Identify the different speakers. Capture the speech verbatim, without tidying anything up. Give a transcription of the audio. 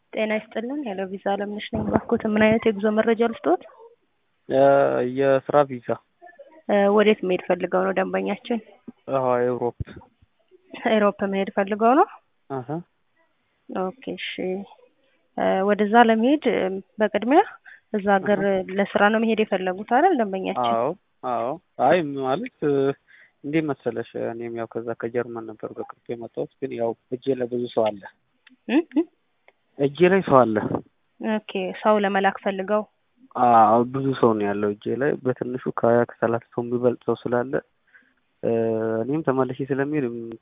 Speaker 1: ጤና ይስጥልን ሄሎ ቪዛ አለምነሽ ነኝ። ባክዎት ምን አይነት የጉዞ መረጃ ልስጥዎት?
Speaker 2: የስራ ቪዛ።
Speaker 1: ወዴት መሄድ ፈልገው ነው ደንበኛችን?
Speaker 2: አዎ ኤውሮፕ።
Speaker 1: ኤውሮፕ መሄድ ፈልገው ነው?
Speaker 2: አሃ
Speaker 1: ኦኬ እሺ። ወደዛ ለመሄድ በቅድሚያ እዛ ሀገር ለስራ ነው መሄድ የፈለጉት አይደል ደንበኛችን?
Speaker 2: አዎ አዎ። አይ ማለት እንዴ መሰለሽ እኔም ያው ከዛ ከጀርመን ነበር በቅርብ የመጣሁት፣ ግን ያው እጄ ላይ ብዙ ሰው አለ። እጄ ላይ ሰው አለ።
Speaker 1: ኦኬ ሰው ለመላክ ፈልገው?
Speaker 2: አዎ ብዙ ሰው ነው ያለው እጄ ላይ፣ በትንሹ ከሀያ ከሰላሳ ሰው የሚበልጥ ሰው ስላለ እኔም ተመልሼ ስለሚሄድ